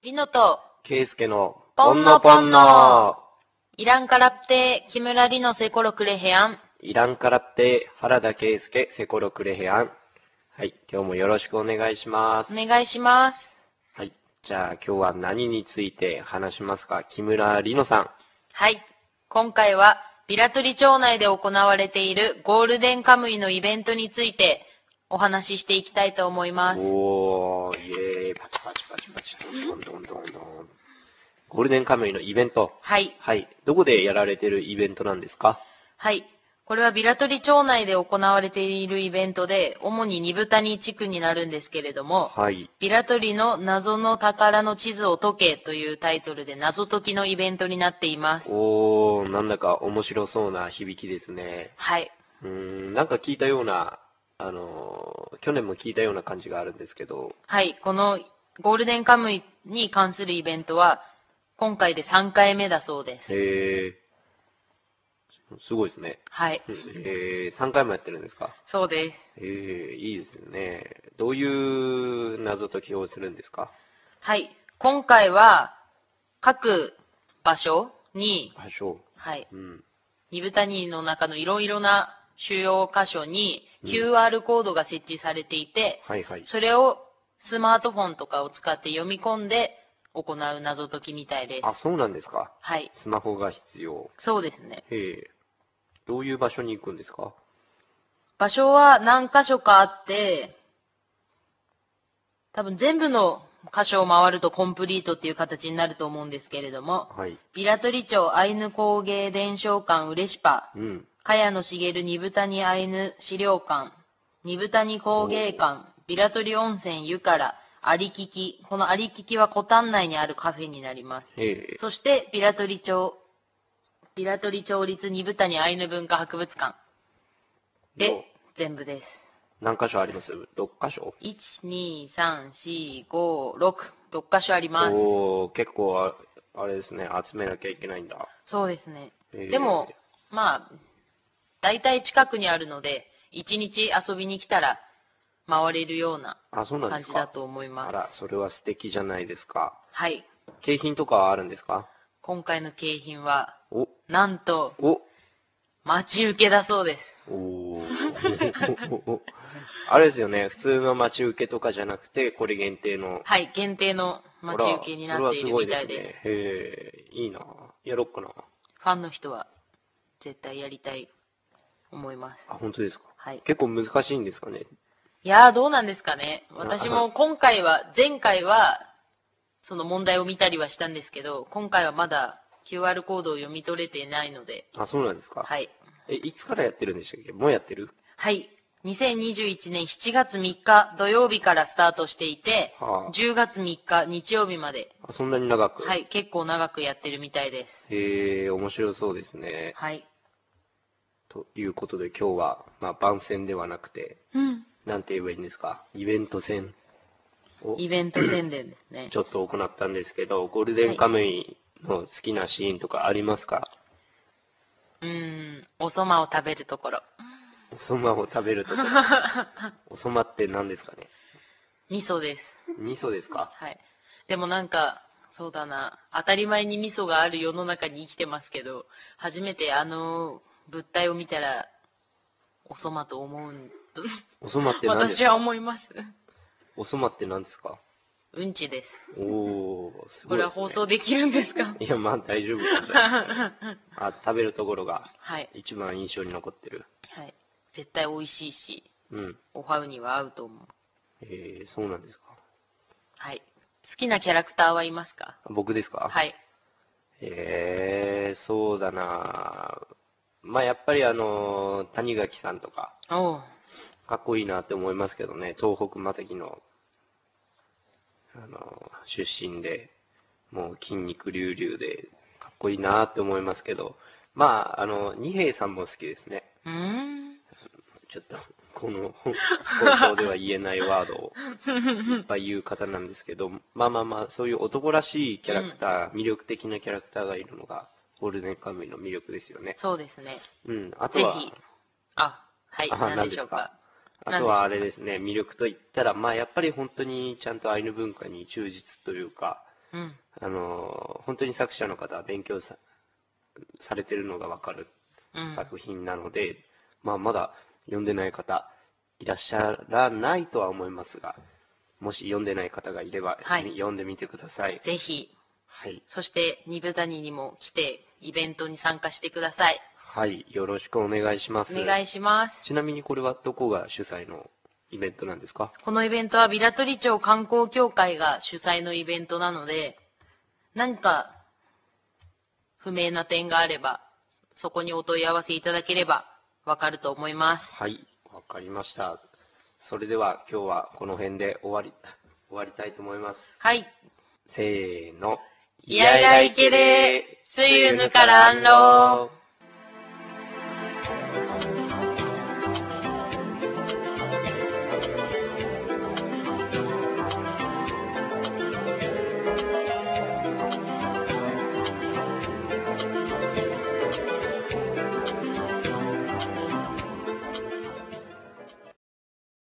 リノとケイスケのポンノポンノイランカラプテ木村リノセコロクレヘアンイランカラプテ原田ケイスケセコロクレヘアン。はい、今日もよろしくお願いします。 お願いします。 はい、じゃあ今日は何について話しますか、木村リノさん。 はい、今回はビラトリ町内で行われているゴールデンカムイのイベントについてお話ししていきたいと思います。 おー、イエーイ、パチパチパチパチ、どんどんどんどん。ゴールデンカムイのイベント。 はい。 はい、どこでやられてるイベントなんですか？ はい。これはビラトリ町内で行われているイベントで、主に二部谷地区になるんですけれども、 はい。 ビラトリの謎の宝の地図を解けというタイトルで謎解きのイベントになっています。 おー、なんだか面白そうな響きですね。 はい。 なんか聞いたような、去年も聞いたような感じがあるんですけど。 はい。このゴールデンカムイに関するイベントは、今回で3回目だそうです。 へー、すごいですね。 はい。 3回もやってるんですか？ そうです。 いいですね。どういう謎解きをするんですか？ はい。今回は、各場所に、 場所。 はい。 うん。 二部谷の中のいろいろな主要箇所にうん QR コードが設置されていて、 はいはい。 それをスマートフォンとかを使って読み込んで行う謎解きみたいです。 あ、そうなんですか。 はい。 スマホが必要。 そうですね。 どういう場所に行くんですか？ 場所は何箇所かあって、多分全部の箇所を回るとコンプリートっていう形になると思うんですけれども、 はい。 ビラトリ町アイヌ工芸伝承館うれしぱ、 うん。 茅野茂二部谷アイヌ資料館、二部谷工芸館、ビラトリ温泉湯からありきき、このありききは古丹内にあるカフェになります。そしてビラトリ町立二部谷アイヌ文化博物館で全部です。 何箇所あります？ 6 箇所？ 1、2、3、4、5、6、6箇所あります。 おー、結構あれですね、集めなきゃいけないんだ。 そうですね。でも、まあ、大体近くにあるので、1日遊びに来たら回れるような感じだと思います。 あら、それは素敵じゃないですか。 はい。 景品とかはあるんですか？ 今回の景品は、なんと、待ち受けだそうです。 あれですよね、普通の待ち受けとかじゃなくて、これ限定の。 はい、限定の待ち受けになっているみたいです。 それはすごいですね。いいな。やろっかな。 ファンの人は絶対やりたい思います。 あ、本当ですか？ はい。 結構難しいんですかね？ いやー、どうなんですかね。私も前回は、その問題を見たりはしたんですけど、今回はまだ QR コードを読み取れていないので。 あ、そうなんですか？ はい。 いつからやってるんでしたっけ？もうやってる？ はい。2021年7月3日土曜日からスタートしていて、10月3日日曜日まで。 あ、そんなに長く？ はい、結構長くやってるみたいです。 面白そうですね。 はい。 ということで今日は、番宣ではなくて、なんて言えばいいんですか？イベント宣伝ですね。 ちょっと行ったんですけど、ゴールデンカムイの好きなシーンとかありますか？ おそまを食べるところ。 おそまを食べるところ。おそまって何ですかね？ 味噌です。 味噌ですか？ はい。でもなんか、そうだな。当たり前に味噌がある世の中に生きてますけど、初めて物体を見たら、おそまと思うん。 おそまって何ですか？ 私は思います。 おそまって何ですか？ うんちです。 すごいですね。 これは放送できるんですか？ いや、大丈夫です。あ、食べるところが一番印象に残ってる。 はい。絶対美味しいし、 うん。 おはうには合うと思う。 そうなんですか。 はい。好きなキャラクターはいますか？ 僕ですか？ はい。 そうだな。やっぱり谷垣さんとか、かっこいいなって思いますけどね。東北またぎの、出身で、もう筋肉隆々で、かっこいいなって思いますけど、二平さんも好きですね。ちょっと、この放送では言えないワードをいっぱい言う方なんですけど、そういう男らしいキャラクター、魅力的なキャラクターがいるのが、ゴールデンカムイの魅力ですよね。 そうですね。 あとは、 ぜひ。はい。何でしょうか。 あとはあれですね、魅力といったら、やっぱり本当にちゃんとアイヌ文化に忠実というか、 うん、 本当に作者の方は勉強されてるのがわかる作品なので、まだ読んでない方いらっしゃらないとは思いますが、もし読んでない方がいれば、読んでみてください。 ぜひ。 はい。 そして、二部谷にも来て、イベントに参加してください。 はい。よろしくお願いします。 お願いします。 ちなみにこれはどこが主催のイベントなんですか？ このイベントは平取町観光協会が主催のイベントなので、何か不明な点があれば、そこにお問い合わせいただければわかると思います。 はい。わかりました。それでは今日はこの辺で終わりたいと思います。 はい。 せーの。 いやいらいけれ、すゆぬからんろう。